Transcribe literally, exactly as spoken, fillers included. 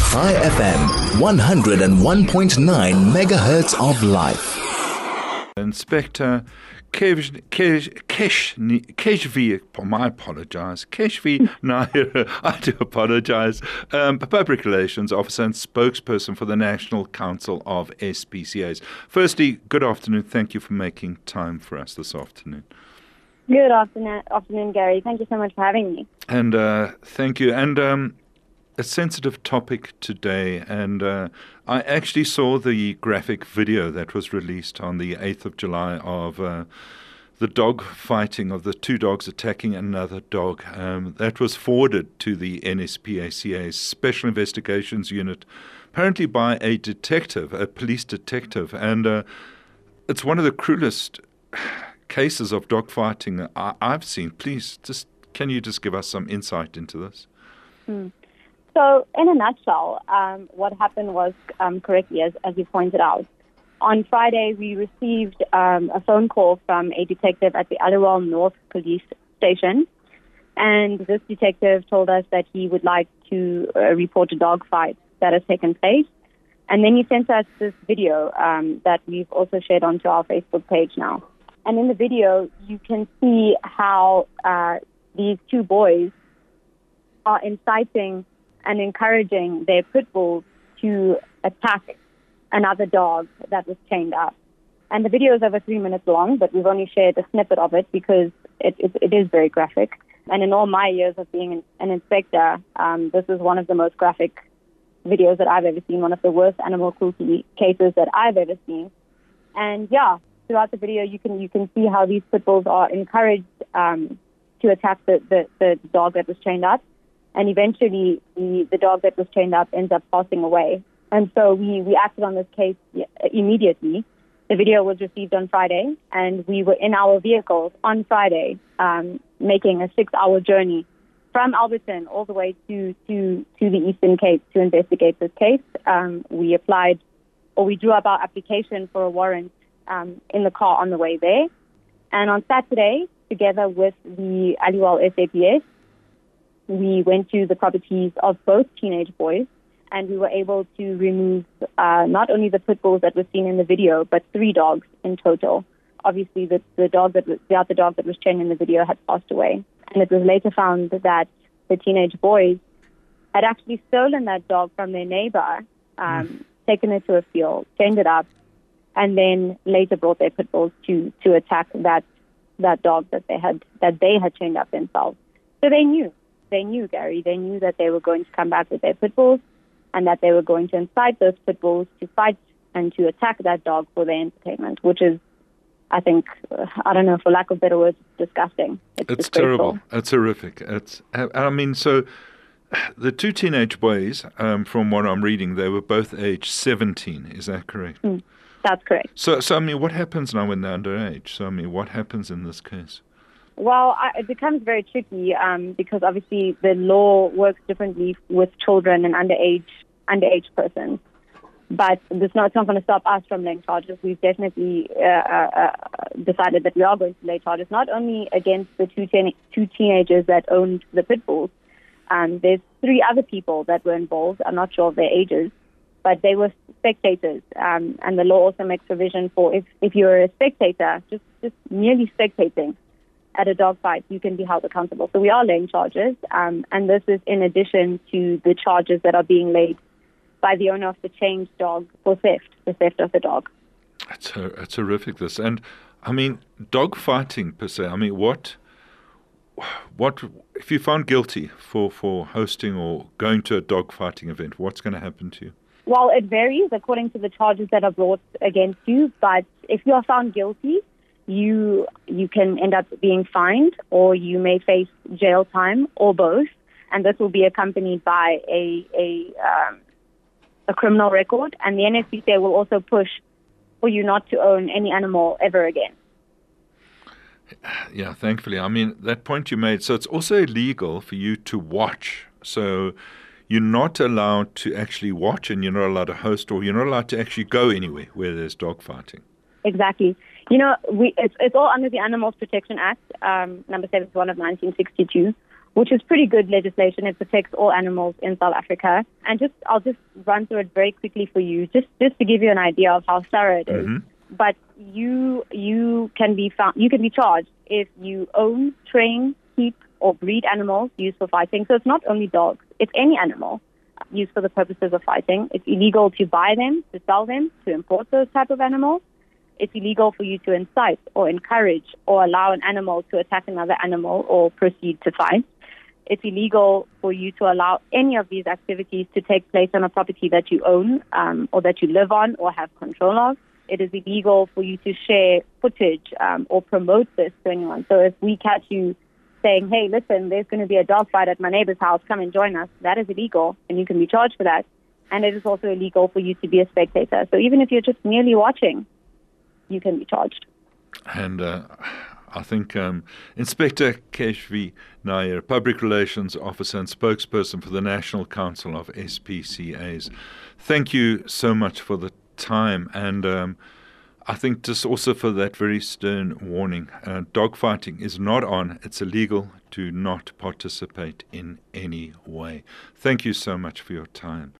Chai F M, one oh one point nine megahertz of life. Inspector Kesh, Kesh, Kesh, Keshvi, I apologize, Keshvi Nair, I do apologize, um, Public Relations Officer and spokesperson for the National Council of S P C As. Firstly, good afternoon. Thank you for making time for us this afternoon. Good afternoon, afternoon, Gary. Thank you so much for having me. And uh, thank you. And um, a sensitive topic today, and uh, I actually saw the graphic video that was released on the eighth of July of uh, the dog fighting, of the two dogs attacking another dog. Um, that was forwarded to the N S P A C A's Special Investigations Unit, apparently by a detective, a police detective, and uh, it's one of the cruelest cases of dog fighting I- I've seen. Please, just can you just give us some insight into this? Mm. So, in a nutshell, um, what happened was, um, correctly, as, as you pointed out, on Friday we received um, a phone call from a detective at the Aliwal North Police Station, and this detective told us that he would like to uh, report a dog fight that has taken place, and then he sent us this video um, that we've also shared onto our Facebook page now. And in the video, you can see how uh, these two boys are inciting and encouraging their pit bulls to attack another dog that was chained up. And the video is over three minutes long, but we've only shared a snippet of it because it, it, it is very graphic. And in all my years of being an, an inspector, um, this is one of the most graphic videos that I've ever seen, one of the worst animal cruelty cases that I've ever seen. And yeah, throughout the video, you can you can see how these pit bulls are encouraged um, to attack the, the, the dog that was chained up. And eventually, the, the dog that was chained up ends up passing away. And so we, we acted on this case immediately. The video was received on Friday, and we were in our vehicles on Friday, um, making a six-hour journey from Alberton all the way to, to, to the Eastern Cape to investigate this case. Um, we applied, or we drew up our application for a warrant um, in the car on the way there. And on Saturday, together with the Aliwal S A P S, we went to the properties of both teenage boys, and we were able to remove uh, not only the pit bulls that were seen in the video, but three dogs in total. Obviously, the, the dog that was, the other dog that was chained in the video had passed away, and it was later found that the teenage boys had actually stolen that dog from their neighbor, um, mm. taken it to a field, chained it up, and then later brought their pit bulls to to attack that that dog that they had that they had chained up themselves. So they knew. They knew, Gary, they knew that they were going to come back with their pit bulls and that they were going to incite those pit bulls to fight and to attack that dog for their entertainment, which is, I think, uh, I don't know, for lack of better words, disgusting. It's, it's terrible. It's horrific. It's, I mean, so the two teenage boys, um, from what I'm reading, they were both age seventeen. Is that correct? Mm, that's correct. So, so, I mean, what happens now when they're underage? So, I mean, what happens in this case? Well, I, it becomes very tricky um, because obviously the law works differently with children and underage underage persons. But it's not, it's not going to stop us from laying charges. We've definitely uh, uh, decided that we are going to lay charges, not only against the two, ten, two teenagers that owned the pit bulls. Um, there's three other people that were involved. I'm not sure of their ages, but they were spectators. Um, and the law also makes provision for if, if you're a spectator, just, just merely spectating at a dog fight, you can be held accountable. So we are laying charges, um, and this is in addition to the charges that are being laid by the owner of the chained dog for theft, the theft of the dog. That's, that's horrific, this. And, I mean, dog fighting per se, I mean, what, what if you're found guilty for, for hosting or going to a dog fighting event, what's going to happen to you? Well, it varies according to the charges that are brought against you, but if you are found guilty, you you can end up being fined, or you may face jail time, or both, and this will be accompanied by a a, um, a criminal record, and the N S P C A will also push for you not to own any animal ever again. Yeah, thankfully. I mean, that point you made, so it's also illegal for you to watch. So you're not allowed to actually watch, and you're not allowed to host, or you're not allowed to actually go anywhere where there's dog fighting. Exactly. You know, we it's, it's all under the Animals Protection Act, um, number seventy-one of nineteen sixty-two, which is pretty good legislation. It protects all animals in South Africa. And just I'll just run through it very quickly for you, just just to give you an idea of how thorough it is. Mm-hmm. But you you can be found you can be charged if you own, train, keep, or breed animals used for fighting. So it's not only dogs; it's any animal used for the purposes of fighting. It's illegal to buy them, to sell them, to import those type of animals. It's illegal for you to incite or encourage or allow an animal to attack another animal or proceed to fight. It's illegal for you to allow any of these activities to take place on a property that you own um, or that you live on or have control of. It is illegal for you to share footage um, or promote this to anyone. So if we catch you saying, hey, listen, there's going to be a dog fight at my neighbor's house, come and join us, that is illegal, and you can be charged for that. And it is also illegal for you to be a spectator. So even if you're just merely watching, you can be charged. And uh, I think um, Inspector Keshvi Nair, Public Relations Officer and spokesperson for the National Council of S P C As, thank you so much for the time, and um, I think just also for that very stern warning. Uh, dogfighting is not on. It's illegal. Do not participate in any way. Thank you so much for your time.